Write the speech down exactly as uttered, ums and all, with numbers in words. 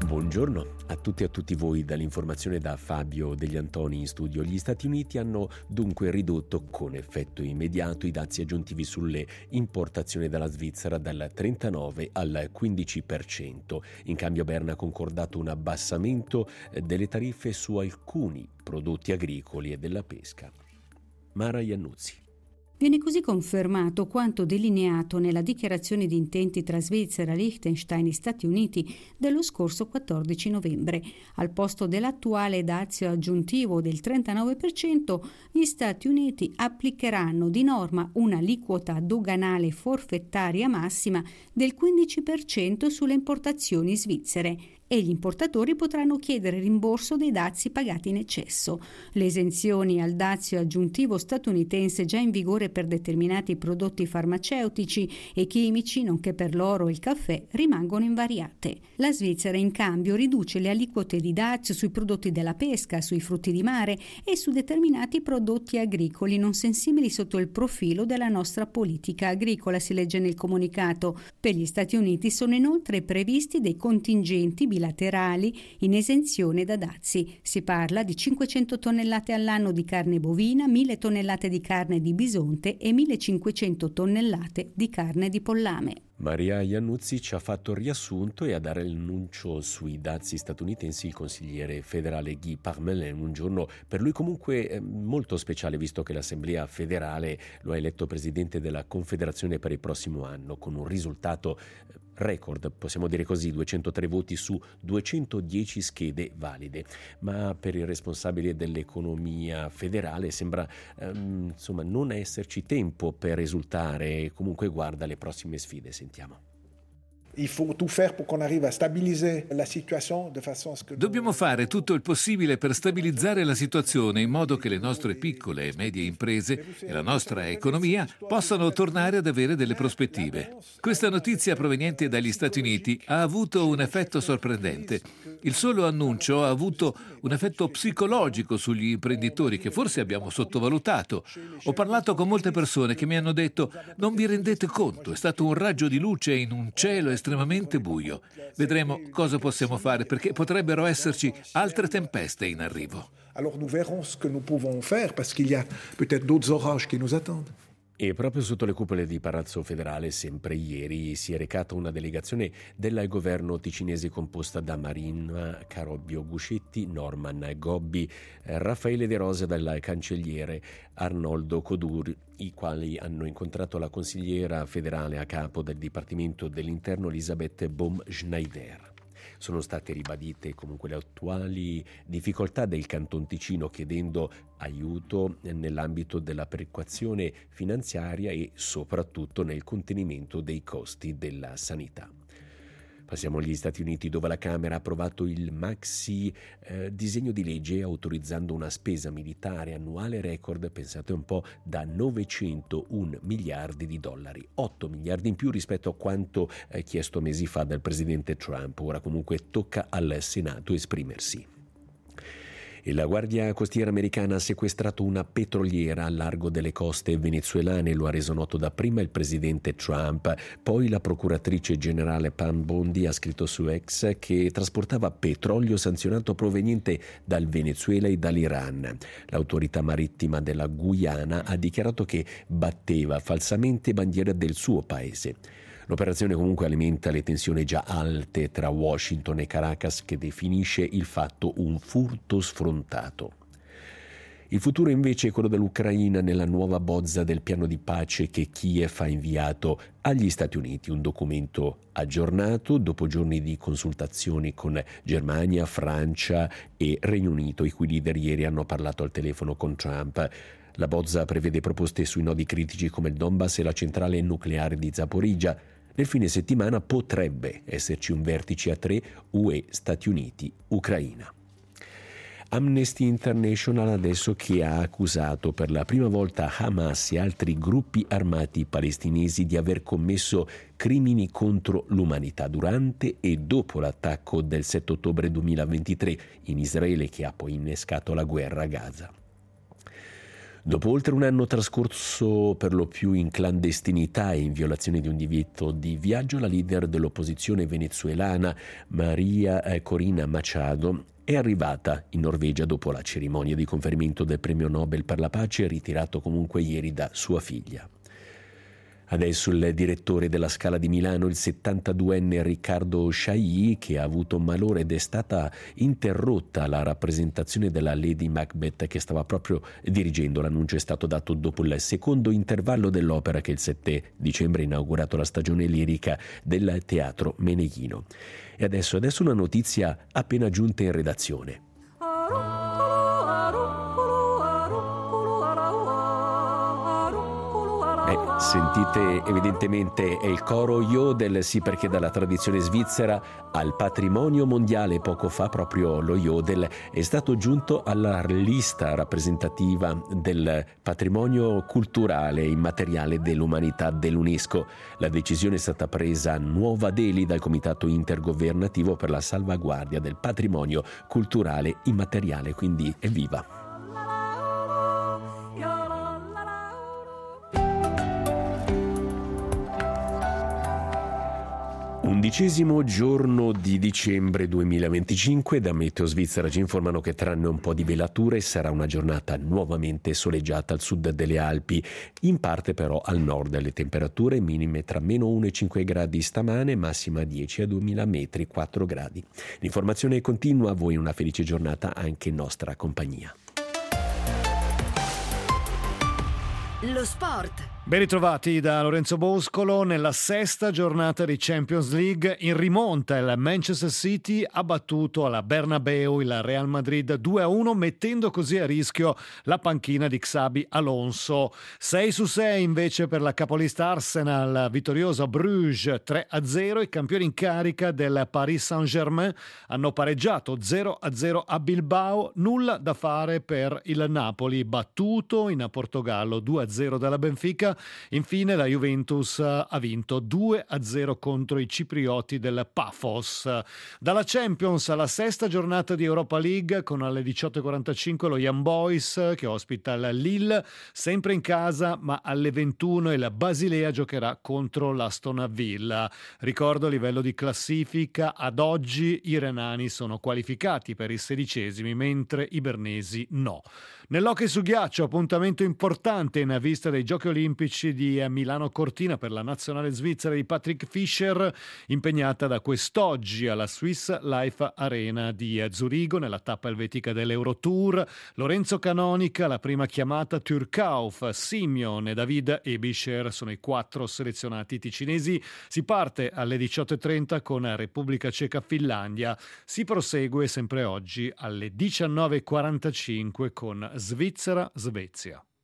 Buongiorno a tutti e a tutti voi dall'informazione da Fabio Degli Antoni in studio. Gli Stati Uniti hanno dunque ridotto con effetto immediato i dazi aggiuntivi sulle importazioni dalla Svizzera dal trentanove al quindici per cento. In cambio Berna ha concordato un abbassamento delle tariffe su alcuni prodotti agricoli e della pesca. Mara Iannuzzi. Viene così confermato quanto delineato nella dichiarazione di intenti tra Svizzera, Liechtenstein e Stati Uniti dello scorso quattordici novembre. Al posto dell'attuale dazio aggiuntivo del trentanove per cento, gli Stati Uniti applicheranno di norma un'aliquota doganale forfettaria massima del quindici per cento sulle importazioni svizzere e gli importatori potranno chiedere rimborso dei dazi pagati in eccesso. Le esenzioni al dazio aggiuntivo statunitense già in vigore per determinati prodotti farmaceutici e chimici, nonché per l'oro e il caffè, rimangono invariate. La Svizzera in cambio riduce le aliquote di dazio sui prodotti della pesca, sui frutti di mare e su determinati prodotti agricoli non sensibili sotto il profilo della nostra politica agricola, si legge nel comunicato. Per gli Stati Uniti sono inoltre previsti dei contingenti bilaterali in esenzione da dazi. Si parla di cinquecento tonnellate all'anno di carne bovina, mille tonnellate di carne di bisonte e millecinquecento tonnellate di carne di pollame. Maria Iannuzzi ci ha fatto il riassunto e a dare l'annuncio sui dazi statunitensi il consigliere federale Guy Parmelin, un giorno per lui comunque eh, molto speciale, visto che l'Assemblea federale lo ha eletto presidente della Confederazione per il prossimo anno con un risultato eh, record, possiamo dire così, duecentotré voti su duecentodieci schede valide. Ma per il responsabile dell'economia federale sembra ehm, insomma non esserci tempo per esultare, comunque guarda le prossime sfide. Sentiamo. Dobbiamo fare tutto il possibile per stabilizzare la situazione in modo che le nostre piccole e medie imprese e la nostra economia possano tornare ad avere delle prospettive. Questa notizia proveniente dagli Stati Uniti ha avuto un effetto sorprendente. Il solo annuncio ha avuto un effetto psicologico sugli imprenditori che forse abbiamo sottovalutato. Ho parlato con molte persone che mi hanno detto: non vi rendete conto, è stato un raggio di luce in un cielo estremamente buio. Vedremo cosa possiamo fare, perché potrebbero esserci altre tempeste in arrivo. Alors nous verrons ce que nous pouvons faire parce qu'il y a peut-être d'autres orages qui nous attendent. E proprio sotto le cupole di Palazzo Federale, sempre ieri, si è recata una delegazione del governo ticinese composta da Marina Carobbio Guscetti, Norman Gobbi, Raffaele De Rosa dal cancelliere Arnoldo Codur, i quali hanno incontrato la consigliera federale a capo del Dipartimento dell'Interno Elisabeth Baum-Schneider. Sono state ribadite comunque le attuali difficoltà del Canton Ticino, chiedendo aiuto nell'ambito della perequazione finanziaria e soprattutto nel contenimento dei costi della sanità. Passiamo agli Stati Uniti, dove la Camera ha approvato il maxi eh, disegno di legge autorizzando una spesa militare annuale record, pensate un po', da novecentouno miliardi di dollari, otto miliardi in più rispetto a quanto eh, chiesto mesi fa dal presidente Trump. Ora comunque tocca al Senato esprimersi. E la Guardia Costiera americana ha sequestrato una petroliera al largo delle coste venezuelane, lo ha reso noto dapprima il presidente Trump, poi la procuratrice generale Pam Bondi ha scritto su X che trasportava petrolio sanzionato proveniente dal Venezuela e dall'Iran. L'autorità marittima della Guyana ha dichiarato che batteva falsamente bandiera del suo paese. L'operazione comunque alimenta le tensioni già alte tra Washington e Caracas, che definisce il fatto un furto sfrontato. Il futuro invece è quello dell'Ucraina nella nuova bozza del piano di pace che Kiev ha inviato agli Stati Uniti, un documento aggiornato dopo giorni di consultazioni con Germania, Francia e Regno Unito, i cui leader ieri hanno parlato al telefono con Trump. La bozza prevede proposte sui nodi critici come il Donbass e la centrale nucleare di Zaporizhzhia. Nel fine settimana potrebbe esserci un vertice a tre U E, Stati Uniti, Ucraina. Amnesty International adesso che ha accusato per la prima volta Hamas e altri gruppi armati palestinesi di aver commesso crimini contro l'umanità durante e dopo l'attacco del sette ottobre duemilaventitré in Israele, che ha poi innescato la guerra a Gaza. Dopo oltre un anno trascorso per lo più in clandestinità e in violazione di un divieto di viaggio, la leader dell'opposizione venezuelana Maria Corina Machado è arrivata in Norvegia dopo la cerimonia di conferimento del premio Nobel per la pace, ritirato comunque ieri da sua figlia. Adesso il direttore della Scala di Milano, il settantaduenne Riccardo Chailly, che ha avuto malore ed è stata interrotta la rappresentazione della Lady Macbeth che stava proprio dirigendo. L'annuncio è stato dato dopo il secondo intervallo dell'opera che il sette dicembre ha inaugurato la stagione lirica del Teatro Meneghino. E adesso, adesso una notizia appena giunta in redazione. Eh, sentite evidentemente è il coro Jodel, sì, perché dalla tradizione svizzera al patrimonio mondiale poco fa proprio lo Jodel è stato giunto alla lista rappresentativa del patrimonio culturale immateriale dell'umanità dell'UNESCO. La decisione è stata presa a Nuova Delhi dal Comitato Intergovernativo per la salvaguardia del patrimonio culturale immateriale, quindi evviva! Undicesimo giorno di dicembre duemilaventicinque, da Meteo Svizzera ci informano che tranne un po' di velature sarà una giornata nuovamente soleggiata al sud delle Alpi, in parte però al nord. Le temperature minime tra meno uno e cinque gradi stamane, massima dieci a duemila metri, quattro gradi. L'informazione continua, a voi una felice giornata anche in nostra compagnia. Lo sport. Ben ritrovati da Lorenzo Boscolo. Nella sesta giornata di Champions League in rimonta il Manchester City ha battuto alla Bernabeu il Real Madrid due a uno, mettendo così a rischio la panchina di Xabi Alonso. sei su sei invece per la capolista Arsenal, vittoriosa Bruges tre a zero. I campioni in carica del Paris Saint-Germain hanno pareggiato zero a zero a Bilbao. Nulla da fare per il Napoli, battuto in Portogallo due a zero dalla Benfica. Infine la Juventus ha vinto due a zero contro i ciprioti del Paphos. Dalla Champions alla sesta giornata di Europa League, con alle diciotto e quarantacinque lo Young Boys che ospita il Lille, sempre in casa, ma alle ventuno il Basilea giocherà contro l'Aston Villa. Ricordo, a livello di classifica, ad oggi i renani sono qualificati per i sedicesimi, mentre i bernesi no. Nell'hockey su ghiaccio, appuntamento importante in vista dei Giochi Olimpici di Milano Cortina per la nazionale svizzera di Patrick Fischer, impegnata da quest'oggi alla Swiss Life Arena di Zurigo nella tappa elvetica dell'Eurotour. Lorenzo Canonica, la prima chiamata, Turkauf, Simeon e David Ebischer sono i quattro selezionati ticinesi. Si parte alle diciotto e trenta con Repubblica Ceca Finlandia. Si prosegue sempre oggi alle diciannove e quarantacinque con Svizzera Svezia.